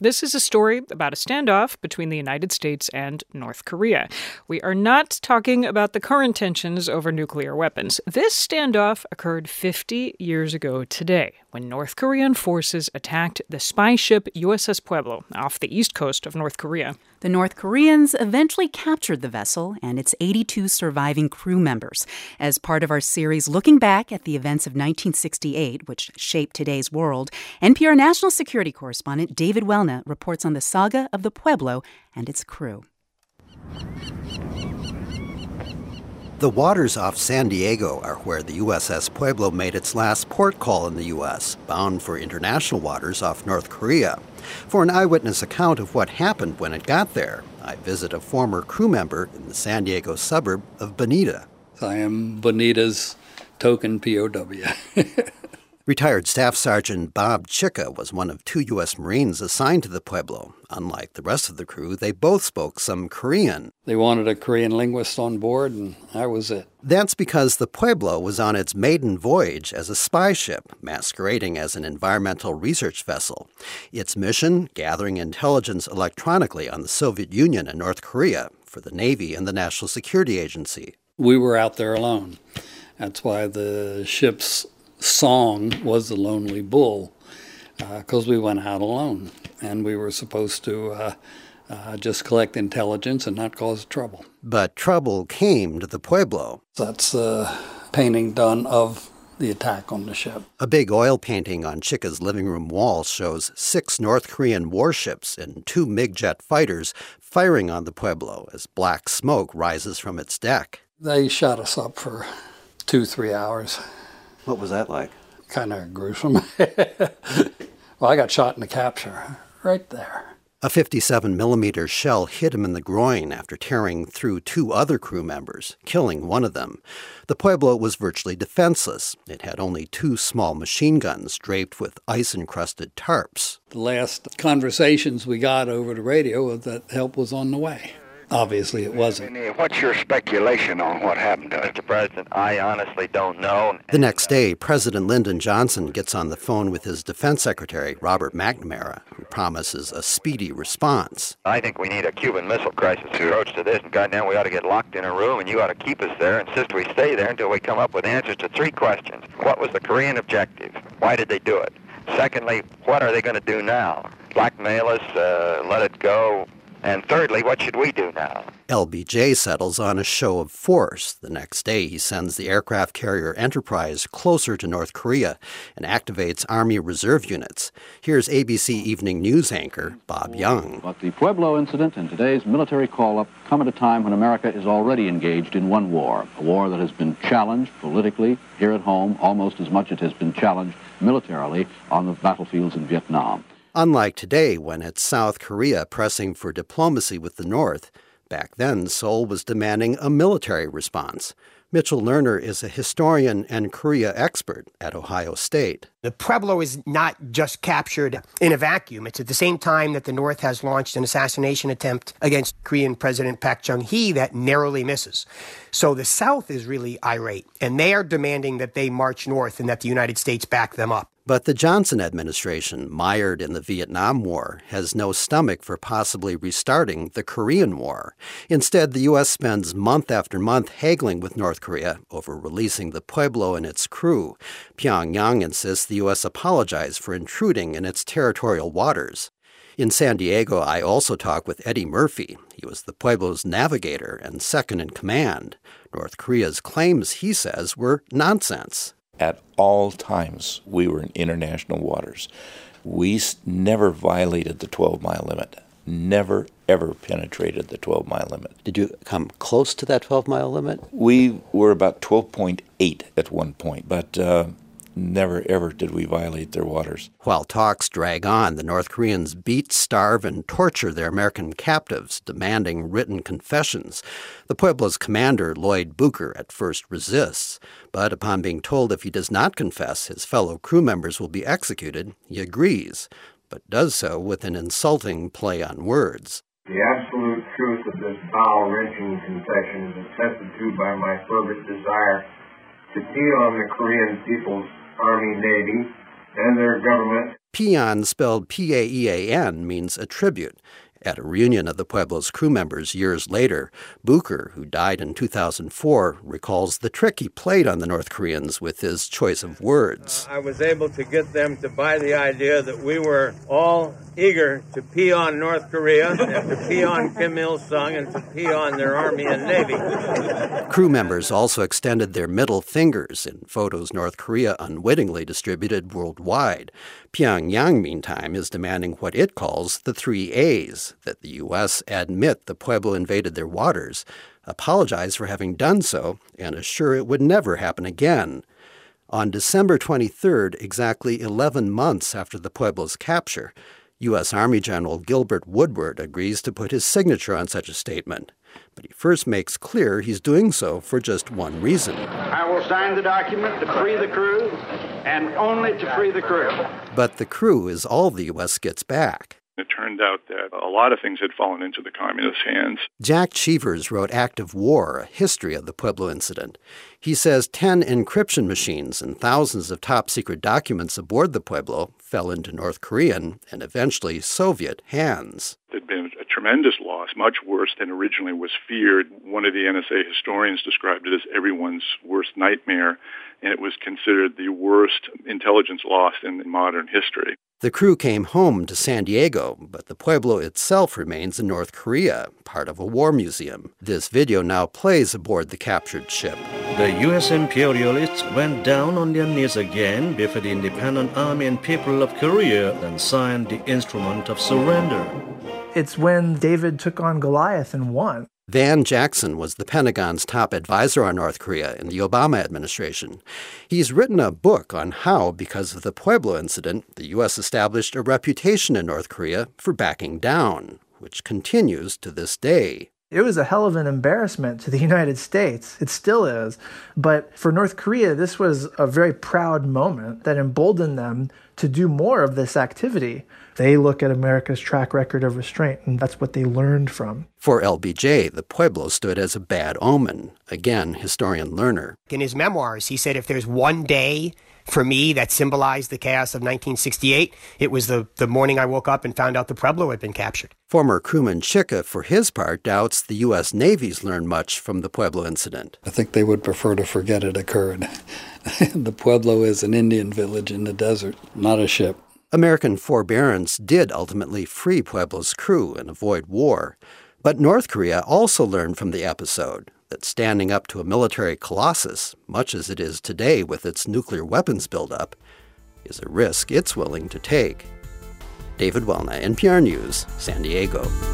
This is a story about a standoff between the United States and North Korea. We are not talking about the current tensions over nuclear weapons. This standoff occurred 50 years ago today, when North Korean forces attacked the spy ship USS Pueblo off the east coast of North Korea. The North Koreans eventually captured the vessel and its 82 surviving crew members. As part of our series looking back at the events of 1968, which shaped today's world, NPR national security correspondent David Welna reports on the saga of the Pueblo and its crew. The waters off San Diego are where the USS Pueblo made its last port call in the U.S., bound for international waters off North Korea. For an eyewitness account of what happened when it got there, I visit a former crew member in the San Diego suburb of Bonita. I am Bonita's token POW. Retired Staff Sergeant Bob Chicka was one of 2 U.S. Marines assigned to the Pueblo. Unlike the rest of the crew, they both spoke some Korean. They wanted a Korean linguist on board, and I was it. That's because the Pueblo was on its maiden voyage as a spy ship, masquerading as an environmental research vessel. Its mission, gathering intelligence electronically on the Soviet Union and North Korea for the Navy and the National Security Agency. We were out there alone. That's why the ship's song was The Lonely Bull, because we went out alone, and we were supposed to just collect intelligence and not cause trouble. But trouble came to the Pueblo. That's a painting done of the attack on the ship. A big oil painting on Chicka's living room wall shows 6 North Korean warships and 2 MiG-jet fighters firing on the Pueblo as black smoke rises from its deck. They shot us up for 2-3 hours. What was that like? Kind of gruesome. Well, I got shot in the capture, right there. A 57-millimeter shell hit him in the groin after tearing through 2 other crew members, killing one of them. The Pueblo was virtually defenseless. It had only 2 small machine guns draped with ice-encrusted tarps. The last conversations we got over the radio was that help was on the way. Obviously, it wasn't. What's your speculation on what happened to it? Mr. President, I honestly don't know. The next day, President Lyndon Johnson gets on the phone with his defense secretary, Robert McNamara, who promises a speedy response. I think we need a Cuban Missile Crisis approach to this, and goddamn, we ought to get locked in a room, and you ought to keep us there, insist we stay there until we come up with answers to 3 questions. What was the Korean objective? Why did they do it? Secondly, what are they going to do now? Blackmail us, let it go? And thirdly, what should we do now? LBJ settles on a show of force. The next day, he sends the aircraft carrier Enterprise closer to North Korea and activates Army Reserve units. Here's ABC Evening News anchor Bob Young. But the Pueblo incident and today's military call-up come at a time when America is already engaged in one war, a war that has been challenged politically here at home almost as much as it has been challenged militarily on the battlefields in Vietnam. Unlike today, when it's South Korea pressing for diplomacy with the North, back then Seoul was demanding a military response. Mitchell Lerner is a historian and Korea expert at Ohio State. The Pueblo is not just captured in a vacuum. It's at the same time that the North has launched an assassination attempt against Korean President Park Chung-hee that narrowly misses. So the South is really irate, and they are demanding that they march north and that the United States back them up. But the Johnson administration, mired in the Vietnam War, has no stomach for possibly restarting the Korean War. Instead, the U.S. spends month after month haggling with North Korea over releasing the Pueblo and its crew. Pyongyang insists the U.S. apologize for intruding in its territorial waters. In San Diego, I also talked with Eddie Murphy. He was the Pueblo's navigator and second in command. North Korea's claims, he says, were nonsense. At all times, we were in international waters. We never violated the 12-mile limit. Never, ever penetrated the 12-mile limit. Did you come close to that 12-mile limit? We were about 12.8 at one point, but never, ever did we violate their waters. While talks drag on, the North Koreans beat, starve, and torture their American captives, demanding written confessions. The Pueblo's commander, Lloyd Booker, at first resists, but upon being told if he does not confess, his fellow crew members will be executed, he agrees, but does so with an insulting play on words. The absolute truth of this bowel-wrenching confession is attested to by my fervent desire to kneel on the Korean People's Army, Navy, and their government Peon, spelled P-A-E-A-N, means a tribute. At a reunion of the Pueblo's crew members years later, Bucher, who died in 2004, recalls the trick he played on the North Koreans with his choice of words. I was able to get them to buy the idea that we were all eager to pee on North Korea and to pee on Kim Il-sung and to pee on their Army and Navy. Crew members also extended their middle fingers in photos North Korea unwittingly distributed worldwide. Pyongyang, meantime, is demanding what it calls the 3 A's, that the U.S. admit the Pueblo invaded their waters, apologize for having done so, and assure it would never happen again. On December 23rd, exactly 11 months after the Pueblo's capture, U.S. Army General Gilbert Woodward agrees to put his signature on such a statement. But he first makes clear he's doing so for just one reason. I will sign the document to free the crew, and only to free the crew. But the crew is all the U.S. gets back. It turned out that a lot of things had fallen into the communist hands. Jack Cheevers wrote Act of War, a history of the Pueblo incident. He says 10 encryption machines and thousands of top-secret documents aboard the Pueblo fell into North Korean and eventually Soviet hands. There'd been a tremendous loss, much worse than originally was feared. One of the NSA historians described it as everyone's worst nightmare, and it was considered the worst intelligence loss in modern history. The crew came home to San Diego, but the Pueblo itself remains in North Korea, part of a war museum. This video now plays aboard the captured ship. The U.S. imperialists went down on their knees again before the independent army and people of Korea and signed the instrument of surrender. It's when David took on Goliath and won. Van Jackson was the Pentagon's top advisor on North Korea in the Obama administration. He's written a book on how, because of the Pueblo incident, the U.S. established a reputation in North Korea for backing down, which continues to this day. It was a hell of an embarrassment to the United States. It still is. But for North Korea, this was a very proud moment that emboldened them to do more of this activity. They look at America's track record of restraint, and that's what they learned from. For LBJ, the Pueblo stood as a bad omen. Again, historian Lerner. In his memoirs, he said, if there's one day for me that symbolized the chaos of 1968, it was the morning I woke up and found out the Pueblo had been captured. Former crewman Chicka, for his part, doubts the U.S. Navy's learned much from the Pueblo incident. I think they would prefer to forget it occurred. The Pueblo is an Indian village in the desert, not a ship. American forbearance did ultimately free Pueblo's crew and avoid war. But North Korea also learned from the episode that standing up to a military colossus, much as it is today with its nuclear weapons buildup, is a risk it's willing to take. David Welna, NPR News, San Diego.